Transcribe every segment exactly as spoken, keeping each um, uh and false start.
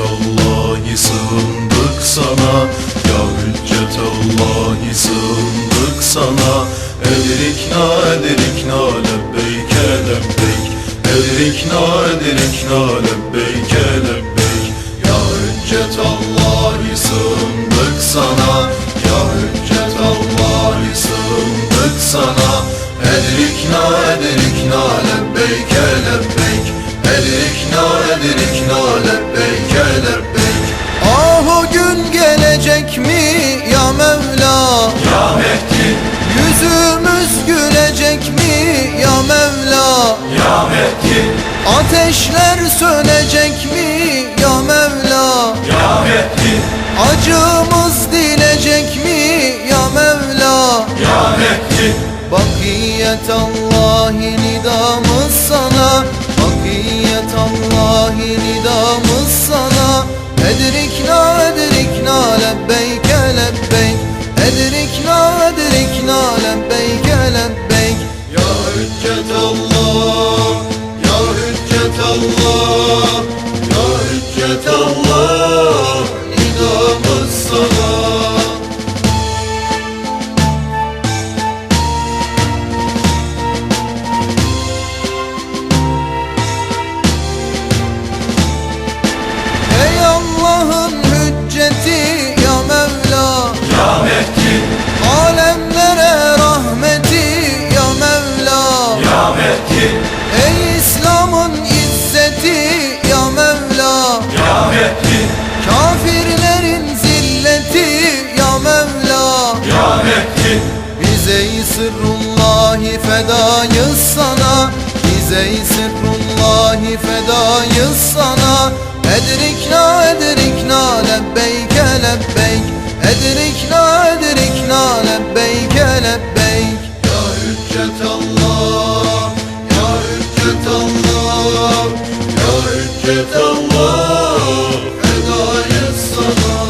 Hüccetallahi sığındık sana, ya Hüccetallahi sığındık sana. Edirikna edirikna lebbeyke lebbeyk, edirikna edirikna lebbeyke lebbeyk. Ya Hüccetallahi sığındık sana, ya Hüccetallahi sığındık sana. Edirikna edirikna lebbeyke lebbeyk, edirikna edirikna lebbeyke lebbeyk. Ah o gün gelecek mi ya Mevla, Ya Mehdi, yüzümüz gülecek mi ya Mevla, Ya Mehdi, ateşler sönecek mi ya Mevla, Ya Mehdi, acımız dinecek mi ya Mevla. Ya Mehdi, Bakiyetallahi nidamız sana, Bakiyetallahi nidamız sana. Edirikna edirikna lebbeyke lebbeyk, edirikna edirikna lebbeyke lebbeyk. Ya Hüccetallah, Ya Hüccetallah, Ya Hüccetallah, nidamız sana. Ey Allah'ın hücceti ya Mevla, Ya Mehdi, alemlere rahmeti ya Mevla. Ya Mehdi, Ey İslam'ın izzeti ya Mevla, Ya Mehdi, kafirlerin zilleti ya Mevla. Ya Mehdi, Biz ey sırrullahi fedayız sana, biz ey sırrullahi fedayız sana. Edirikna edirikna lebbeyke lebbeyk, edirikna edirikna lebbeyke lebbeyk. Ya Hüccetallah, Ya Hüccetallah, Ya Hüccetallah, fedayız sana.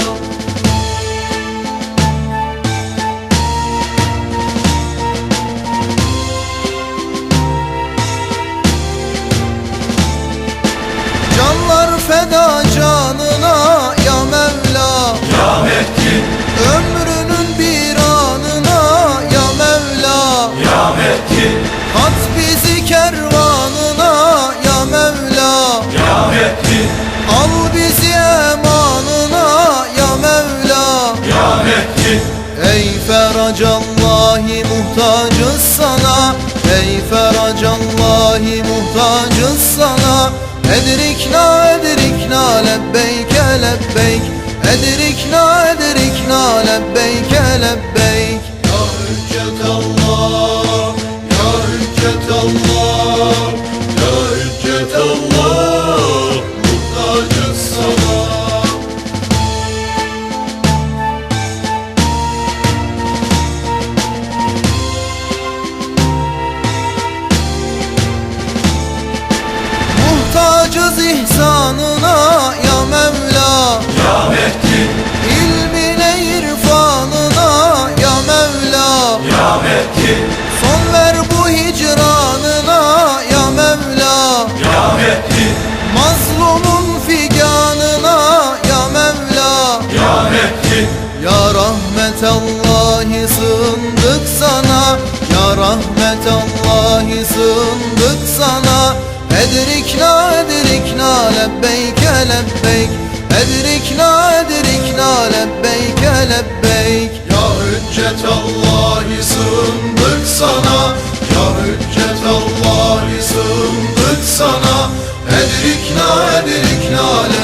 Canlar feda canına ya Mevla, Ya Mehdi, ömrünün bir anına ya Mevla. Ya Mehdi, Kat bizi kervanına ya Mevla, Ya Mehdi, al bizi emanına ya Mevla. Ya Mehdi, Ey feracallahi muhtacız sana, ey feracallahi muhtacız sana. Edirikna edirikna lebbeyke lebbeyk, edirikna edirikna lebbeyke lebbeyk. Ya Hüccetallah, Ya Hüccetallah, Ya Hüccetallah, muhtacız sana. Muhtacız ihsanına ya Mevla, Ya Mehdi, ilmine irfanına ya Mevla. Ya Mehdi, Son ver bu hicranına ya Mevla, Ya Mehdi, mazlumun figanına ya Mevla. Ya Mehdi, Ya rahmetallahi sığındık sana, ya rahmetallahi sığındık sana. Edirikna edirikna lebbeyke lebbeyk, edirikna edirikna lebbeyke lebbeyk. Ya Hüccetallahi sığındık sana, Ya Hüccetallahi sığındık sana. Edirikna edirikna